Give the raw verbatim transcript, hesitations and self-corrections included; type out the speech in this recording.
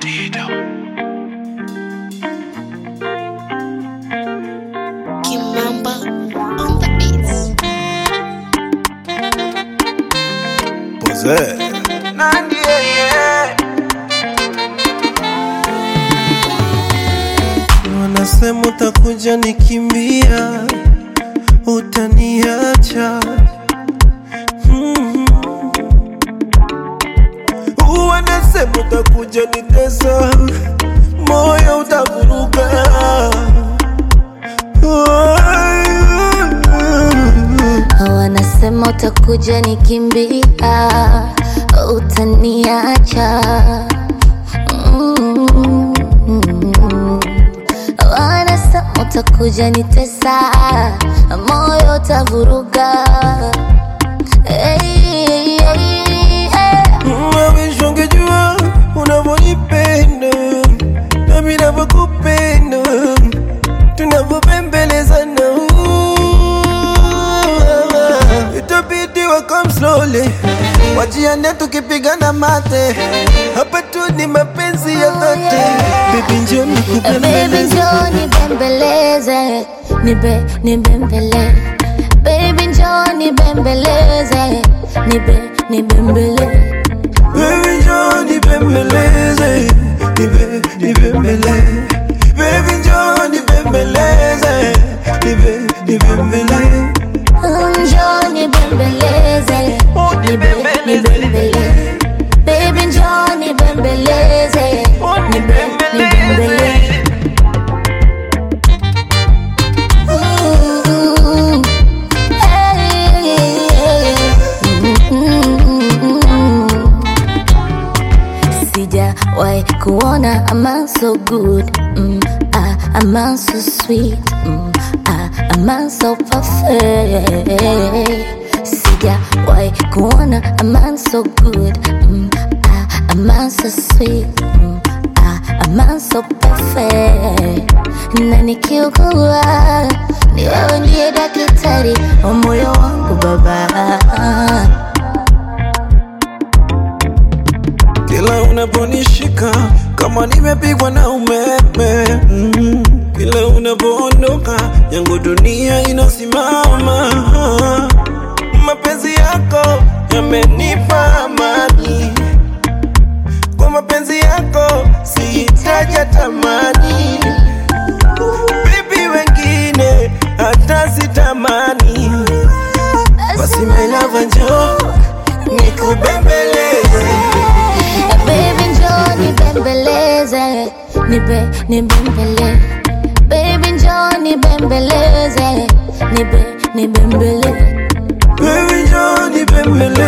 Kimamba on the beats. Pose. Nandi, yeah. Wanasema utakuja nikimbia, utaniacha. mm-hmm. Wanasema utakuja nitesa, moyo utavuruga. Wanasema utakuja nikimbia, utaniacha. mm-hmm. Wanasema utakuja nitesa, moyo utavuruga. hey, hey, hey. Mawisho ungejua unavyonipenda nami navyokupenda, tunavyopembelezana. Itabidi wa come slowly, wajiane tukipigana mate. Hapa tu ni mapenzi ya dhati. Baby njoo nikubembeleze, Baby njoo nibembeleze, nibe nibembele. Baby njoo nibembeleze, nibe nibembele. baby njoo nibembeleze, nibe nibembele. Baby njoo nibembeleze, nibe nibembele. Njoo nibembeleze, nibe nibembele. Baby njoo nibembeleze, nibe nibembele. Ooh, hey, hey, mm-hmm. Sijawahi kuona a man so good, mm, ah, a man so sweet, mm, ah, a man so perfect. Sijawahi kuona a man so good, mm, ah, a man so sweet, mm, ah, a man so perfect. Na nikiugua ni wewe ndiye daktari wa moyo wangu baba. Kila unaponishika kama nimepigwa na umeme, mm. Kila unapoondoka yangu dunia inasimama. Mapenzi yako yamenipa amani, kwa mapenzi yako sihitaji tamani. Baby wengine hata sitamani, basi my love njoo nikubembeleze. Baby njoo nibembeleze, nibe nibembele. Baby njoo nibembeleze, nibe nibembele. Baby njoo nibembeleze.